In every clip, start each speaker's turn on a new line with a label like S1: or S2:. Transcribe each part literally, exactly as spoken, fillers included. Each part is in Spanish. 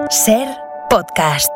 S1: Ser Podcast.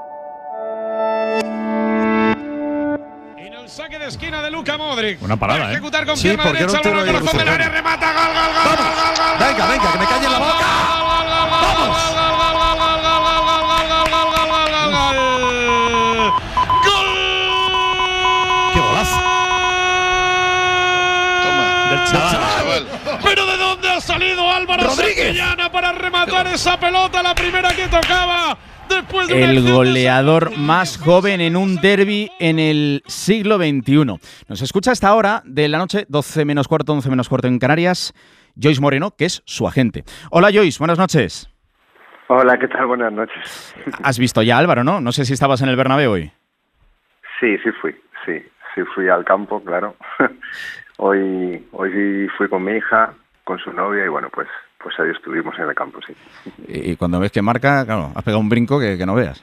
S2: En el saque de esquina de Luka Modric.
S3: Una parada,
S2: ¿eh?
S3: Ejecutar
S2: con sí, pierna derecha, el balón al corazón del área, remata, gol, gol, gol,
S3: ¡vamos!
S2: gol, gol, gol,
S3: venga, venga, que me calle en la boca. ¡Vamos!
S2: ¡Gol!
S3: ¡Qué golazo!
S2: Toma,
S3: del chaval.
S2: ¿Pero de dónde ha salido Álvaro Santillana para rematar esa pelota, la primera que tocaba? Después de
S4: el goleador más joven en un derbi en el siglo veintiuno. Nos escucha a esta hora de la noche, doce menos cuarto, once menos cuarto en Canarias, Joyce Moreno, que es su agente. Hola Joyce, buenas noches.
S5: Hola, ¿qué tal? Buenas noches.
S4: Has visto ya a Álvaro, ¿no? No sé si estabas en el Bernabéu hoy.
S5: Sí, sí fui, sí, sí fui al campo, claro. Hoy, hoy fui con mi hija, con su novia y bueno, pues pues ahí estuvimos en el campo, sí.
S4: Y cuando ves que marca, claro, has pegado un brinco que, que no veas.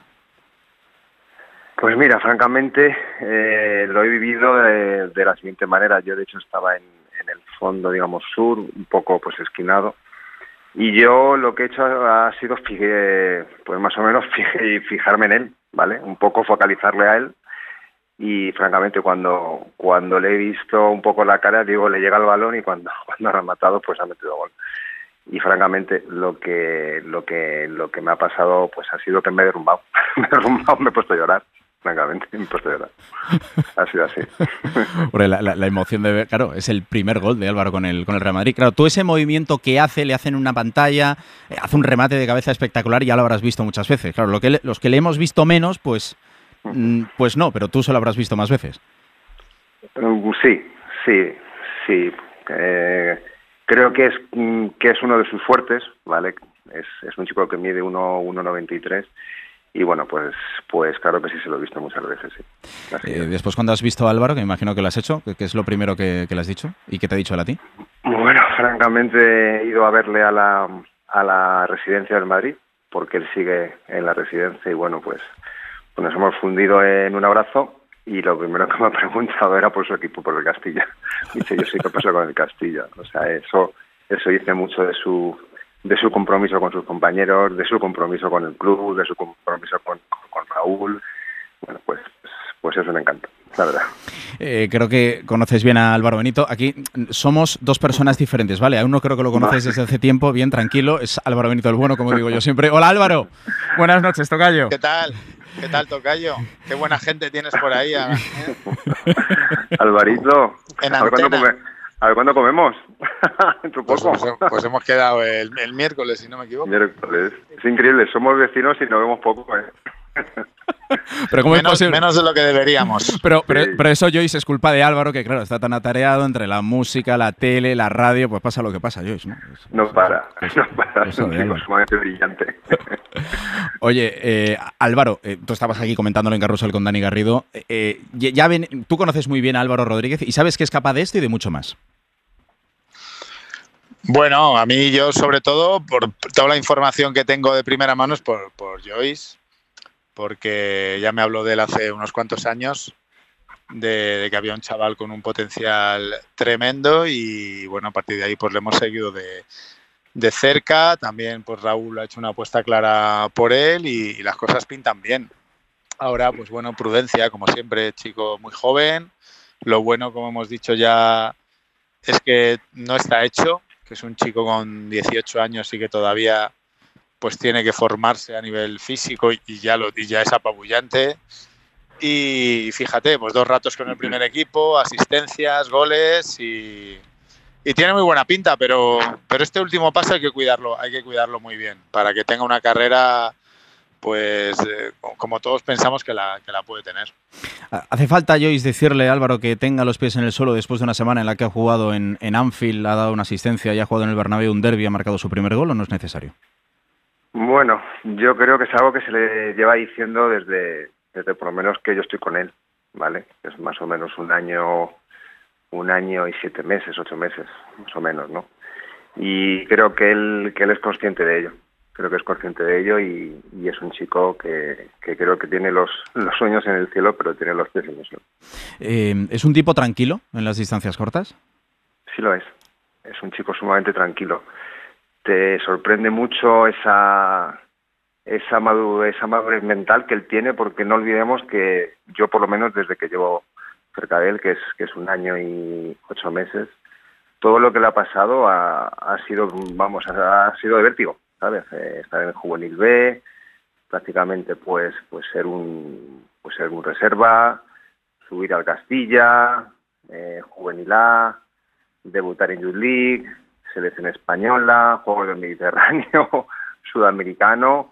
S5: Pues mira, francamente, eh, lo he vivido de, de la siguiente manera. Yo, de hecho, estaba en, en el fondo, digamos, sur, un poco pues esquinado. Y yo lo que he hecho ha sido, fijé, pues más o menos, fijé, fijarme en él, ¿vale? Un poco focalizarle a él. Y francamente, cuando cuando le he visto un poco la cara, digo, le llega el balón y cuando, cuando ha rematado, pues ha metido gol. Y francamente lo que lo que lo que me ha pasado pues ha sido que me he derrumbado me he derrumbado me he puesto a llorar, francamente me he puesto a llorar, ha sido así.
S4: Porque la, la, la emoción de ver, claro, es el primer gol de Álvaro con el con el Real Madrid. Claro, tú ese movimiento que hace, le hacen una pantalla, eh, hace un remate de cabeza espectacular y ya lo habrás visto muchas veces. Claro, lo que le, los que le hemos visto menos, pues mm, pues no, pero tú se lo habrás visto más veces.
S5: Uh, sí, sí, sí. Eh, Creo que es que es uno de sus fuertes, ¿vale? Es, es un chico que mide uno noventa y tres y bueno, pues pues claro que sí se lo he visto muchas veces, sí.
S4: Eh, después, cuando has visto a Álvaro, que me imagino que lo has hecho, ¿qué es lo primero que, que le has dicho? ¿Y qué te ha dicho él a ti?
S5: Bueno, francamente he ido a verle a la, a la residencia del Madrid, porque él sigue en la residencia y bueno, pues, pues nos hemos fundido en un abrazo. Y lo primero que me ha preguntado era por su equipo, por el Castilla. Dice, yo sé qué pasa con el Castilla. O sea, eso eso dice mucho de su de su compromiso con sus compañeros, de su compromiso con el club, de su compromiso con, con Raúl. Bueno, pues pues eso me encanta, la verdad.
S4: Eh, creo que conoces bien a Álvaro Benito. Aquí somos dos personas diferentes, ¿vale? A uno creo que lo conoces desde hace tiempo, bien tranquilo. Es Álvaro Benito el bueno, como digo yo siempre. Hola Álvaro, buenas noches, tocayo.
S6: ¿Qué tal? ¿Qué tal, tocayo? Qué buena gente tienes por ahí. ¿eh?
S5: Alvarito,
S6: en
S5: a ver cuándo come, a ver cuándo comemos. Dentro
S6: pues,
S5: poco.
S6: Pues, pues hemos quedado el, el miércoles, si no me equivoco.
S5: Miércoles. Es increíble, somos vecinos y nos vemos poco, ¿eh?
S4: Pero ¿cómo
S6: menos,
S4: es posible?
S6: menos de lo que deberíamos.
S4: Pero, pero,
S5: sí.
S4: pero eso, Joyce, es culpa de Álvaro, que claro, está tan atareado entre la música, la tele, la radio, pues pasa lo que pasa, Joyce, ¿no? Eso,
S5: no
S4: eso,
S5: para,
S4: eso,
S5: no para, es un chico sumamente brillante.
S4: Oye, eh, Álvaro, eh, tú estabas aquí comentándolo en Carrusel con Dani Garrido. Eh, ya ven, tú conoces muy bien a Álvaro Rodríguez y sabes que es capaz de esto y de mucho más.
S6: Bueno, a mí yo sobre todo, por toda la información que tengo de primera mano es por, por Joyce, porque ya me habló de él hace unos cuantos años, de, de que había un chaval con un potencial tremendo y bueno, a partir de ahí pues le hemos seguido de, de cerca. También pues Raúl ha hecho una apuesta clara por él y, y las cosas pintan bien. Ahora pues bueno, prudencia, como siempre, chico muy joven. Lo bueno, como hemos dicho ya, es que no está hecho, que es un chico con dieciocho años y que todavía pues tiene que formarse a nivel físico y ya lo y ya es apabullante. Y fíjate, pues dos ratos con el primer equipo, asistencias, goles y, y tiene muy buena pinta, pero, pero este último paso hay que cuidarlo, hay que cuidarlo muy bien para que tenga una carrera pues eh, como todos pensamos que la, que la puede tener.
S4: ¿Hace falta, Joyce, decirle a Álvaro que tenga los pies en el suelo después de una semana en la que ha jugado en, en Anfield, ha dado una asistencia y ha jugado en el Bernabéu un derbi, ha marcado su primer gol, o no es necesario?
S5: Bueno, yo creo que es algo que se le lleva diciendo desde, desde por lo menos que yo estoy con él, ¿vale? Es más o menos un año, un año y siete meses, ocho meses, más o menos, ¿no? Y creo que él, que él es consciente de ello. Creo que es consciente de ello y, y es un chico que, que creo que tiene los, los sueños en el cielo, pero tiene los pies en el suelo.
S4: Eh, ¿Es un tipo tranquilo en las distancias cortas?
S5: Sí lo es. Es un chico sumamente tranquilo. Te sorprende mucho esa esa madurez, esa madurez mental que él tiene, porque no olvidemos que yo, por lo menos desde que llevo cerca de él, que es que es un año y ocho meses, todo lo que le ha pasado ha, ha sido, vamos, ha sido de vértigo, ¿sabes? Eh, estar en el juvenil B, prácticamente pues pues ser un pues ser un reserva, subir al Castilla, eh, juvenil A, debutar en Youth League, selección española, Juegos del Mediterráneo, sudamericano,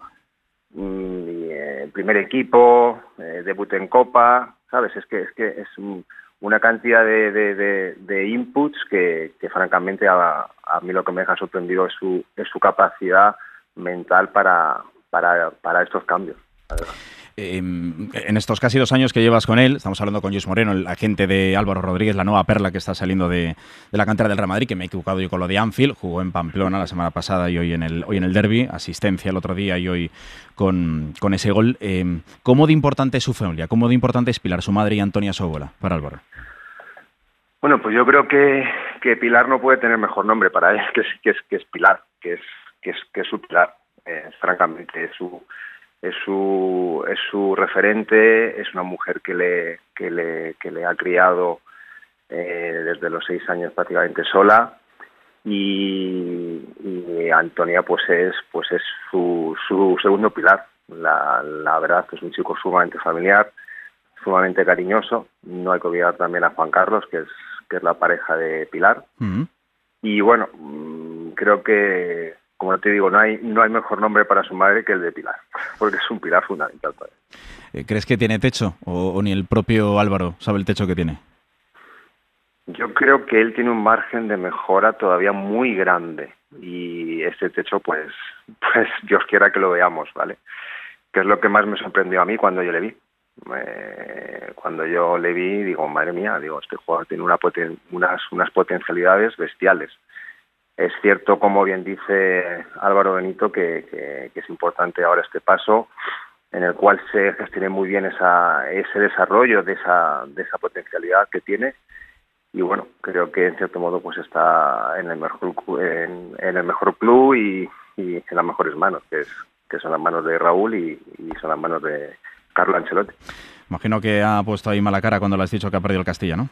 S5: y, eh, primer equipo, eh, debut en Copa, ¿sabes? Es que es que es un, una cantidad de, de, de, de inputs que, que francamente a, a mí lo que me deja sorprendido es su, es su capacidad mental para, para, para estos cambios, la verdad.
S4: En estos casi dos años que llevas con él, estamos hablando con Lluís Moreno, el agente de Álvaro Rodríguez, la nueva perla que está saliendo de, de la cantera del Real Madrid, que me he equivocado yo con lo de Anfield, jugó en Pamplona la semana pasada y hoy en el hoy en el derbi, asistencia el otro día y hoy con, con ese gol. Eh, ¿Cómo de importante es su familia? ¿Cómo de importante es Pilar, su madre y Antonia, su abuela, para Álvaro?
S5: Bueno, pues yo creo que, que Pilar no puede tener mejor nombre para él, que es, que es, que es Pilar, que es, que es, que es su Pilar, eh, francamente, es su... Es su, es su referente, es una mujer que le, que le, que le ha criado eh, desde los seis años prácticamente sola, y, y Antonia pues es, pues es su, su segundo pilar. La, la verdad que es un chico sumamente familiar, sumamente cariñoso. No hay que olvidar también a Juan Carlos, que es, que es la pareja de Pilar. Uh-huh. Y bueno, creo que, como te digo, no hay no hay mejor nombre para su madre que el de Pilar, porque es un pilar fundamental para él.
S4: ¿Crees que tiene techo o, o ni el propio Álvaro sabe el techo que tiene?
S5: Yo creo que él tiene un margen de mejora todavía muy grande, y ese techo pues pues Dios quiera que lo veamos, ¿vale? Que es lo que más me sorprendió a mí cuando yo le vi. Eh, cuando yo le vi, digo, madre mía, digo, este jugador tiene una poten- unas unas potencialidades bestiales. Es cierto, como bien dice Álvaro Benito, que, que, que es importante ahora este paso en el cual se gestione muy bien esa, ese desarrollo de esa, de esa potencialidad que tiene. Y bueno, creo que en cierto modo pues está en el mejor en, en el mejor club y, y en las mejores manos, que es que son las manos de Raúl y, y son las manos de Carlo Ancelotti.
S4: Imagino que ha puesto ahí mala cara cuando le has dicho que ha perdido el Castilla, ¿no?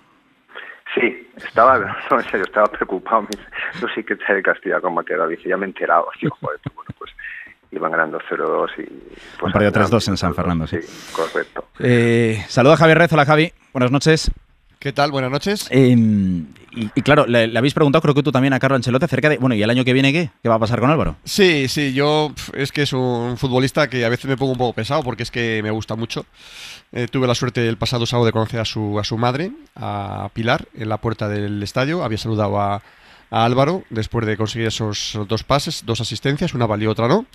S5: Sí, estaba, no, en serio, estaba preocupado. No sé qué tal el Castilla, cómo ha quedado. Dice, ya me he enterado. Digo, joder, bueno, pues iban ganando cero dos y... Pues,
S4: han perdido tres dos en San Fernando, sí.
S5: Sí, correcto.
S4: Eh, saluda a Javier Rez. Hola, Javi. Buenas noches.
S7: ¿Qué tal? Buenas noches.
S4: Eh, y, y claro, le, le habéis preguntado, creo que tú también, a Carlo Ancelotti acerca de... Bueno, ¿y el año que viene qué? ¿Qué va a pasar con Álvaro?
S7: Sí, sí, yo es que es un futbolista que a veces me pongo un poco pesado porque es que me gusta mucho. Eh, tuve la suerte el pasado sábado de conocer a su, a su madre, a Pilar, en la puerta del estadio. Había saludado a, a Álvaro después de conseguir esos dos pases, dos asistencias, una valió, otra no.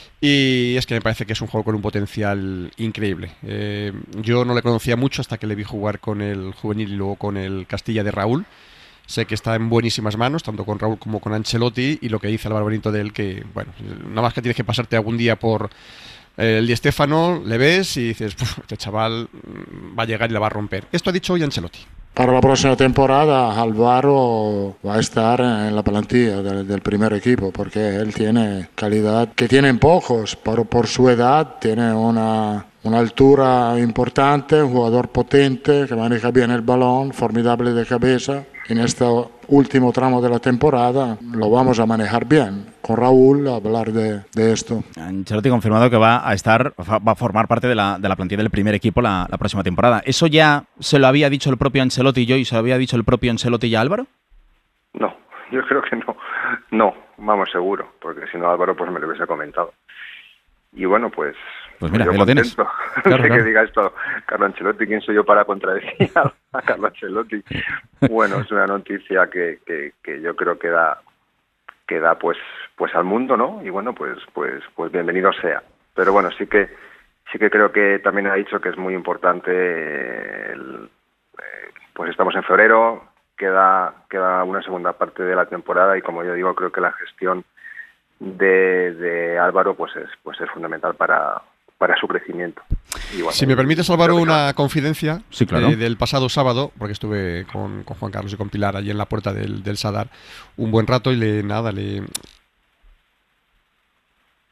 S7: Y es que me parece que es un jugador con un potencial increíble. Eh, yo no le conocía mucho hasta que le vi jugar con el juvenil y luego con el Castilla de Raúl. Sé que está en buenísimas manos, tanto con Raúl como con Ancelotti, y lo que dice Álvaro Benito de él, que bueno, nada más que tienes que pasarte algún día por el Di Stéfano, le ves y dices, este chaval va a llegar y la va a romper. Esto ha dicho hoy Ancelotti.
S8: Para la próxima temporada Álvaro va a estar en la plantilla del, del primer equipo, porque él tiene calidad que tienen pocos, pero por su edad tiene una, una altura importante, un jugador potente que maneja bien el balón, formidable de cabeza. En este último tramo de la temporada lo vamos a manejar bien. Con Raúl a hablar de, de esto.
S4: Ancelotti ha confirmado que va a estar, va a formar parte de la, de la plantilla del primer equipo la, la próxima temporada. ¿Eso ya se lo había dicho el propio Ancelotti y yo y se lo había dicho el propio Ancelotti y a Álvaro?
S5: No, yo creo que no. No, vamos, seguro, porque si no Álvaro pues me lo hubiese comentado. Y bueno, pues...
S4: Pues mira,
S5: yo
S4: ahí lo tienes.
S5: Claro,
S4: claro.
S5: que diga esto Carlo Ancelotti, ¿quién soy yo para contradecir a Carlo Ancelotti? Bueno, es una noticia que, que, que yo creo que da, que da pues, pues al mundo, ¿no? Y bueno, pues, pues, pues bienvenido sea. Pero bueno, sí que, sí que creo que también ha dicho que es muy importante. El, eh, pues estamos en febrero, queda, queda una segunda parte de la temporada y como yo digo, creo que la gestión de, de Álvaro pues es, pues es fundamental para para su crecimiento. Y bueno,
S7: si me permites, Álvaro, una confidencia
S4: sí, claro.
S7: eh, del pasado sábado, porque estuve con, con Juan Carlos y con Pilar allí en la puerta del, del Sadar un buen rato y le nada, le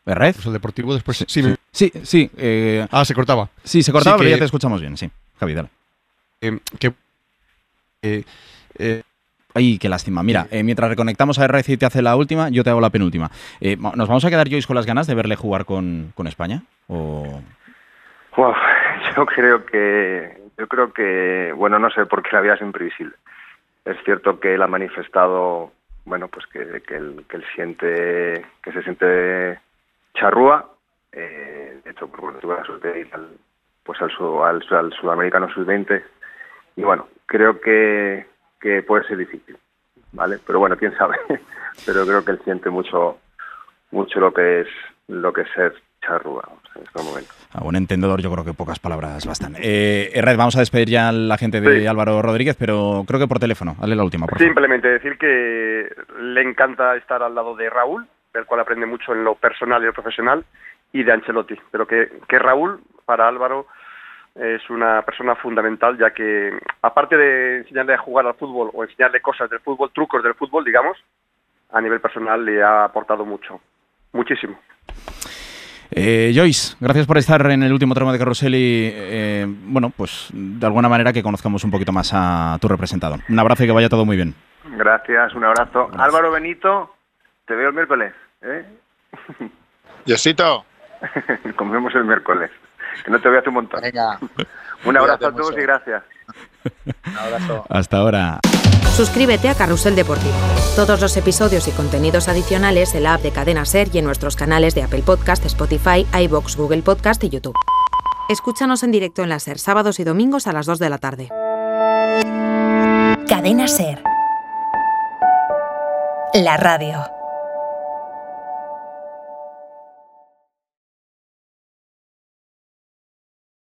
S4: ¿Red?
S7: Pues el Deportivo después... Sí,
S4: Sí,
S7: me-
S4: sí. sí, eh,
S7: Ah, se cortaba.
S4: sí, se cortaba,
S7: Sí,
S4: pero
S7: que-
S4: ya te escuchamos bien, sí. Javi, dale.
S7: Eh, que, eh, eh,
S4: Ay, qué lástima. Mira, eh, mientras reconectamos a Red y te hace la última, yo te hago la penúltima. Eh, ¿Nos vamos a quedar, Joyce, con las ganas de verle jugar con, con España? ¿O...?
S5: Wow, yo creo que, yo creo que, bueno, no sé, porque la vida es imprevisible. Es cierto que él ha manifestado, bueno, pues que, que, él, que él siente, que se siente charrúa. Eh, de hecho, pues, bueno, tuve la suerte de ir al, pues al, su- al, al sudamericano sub veinte. Y bueno, creo que, que puede ser difícil, ¿vale? Pero bueno, quién sabe. Pero creo que él siente mucho, mucho lo que es, lo que es ser charrúa, o sea, en estos momentos.
S4: A buen entendedor, yo creo que pocas palabras bastan. Eh, Red, vamos a despedir ya a la gente de
S9: Sí.
S4: Álvaro Rodríguez, pero creo que por teléfono. Dale la última, por favor.
S9: Simplemente decir que le encanta estar al lado de Raúl, del cual aprende mucho en lo personal y lo profesional, y de Ancelotti. Pero que, que Raúl, para Álvaro, es una persona fundamental, ya que aparte de enseñarle a jugar al fútbol o enseñarle cosas del fútbol, trucos del fútbol, digamos, a nivel personal le ha aportado mucho, muchísimo.
S4: Eh, Joyce, gracias por estar en el último tramo de Carrusel y, eh, bueno, pues de alguna manera que conozcamos un poquito más a tu representado. Un abrazo y que vaya todo muy bien.
S5: Gracias, un abrazo.
S4: Gracias.
S5: Álvaro Benito, te veo el miércoles, ¿eh?
S6: Diosito.
S5: Comemos el miércoles, que no te veas un montón.
S6: Venga.
S5: Un abrazo
S6: Cuídate
S5: a todos
S6: mucho.
S5: y gracias.
S6: Un abrazo.
S4: Hasta ahora.
S10: Suscríbete a Carrusel Deportivo. Todos los episodios y contenidos adicionales en la app de Cadena Ser y en nuestros canales de Apple Podcast, Spotify, iVoox, Google Podcast y YouTube. Escúchanos en directo en la Ser, sábados y domingos a las dos de la tarde.
S1: Cadena Ser. La radio.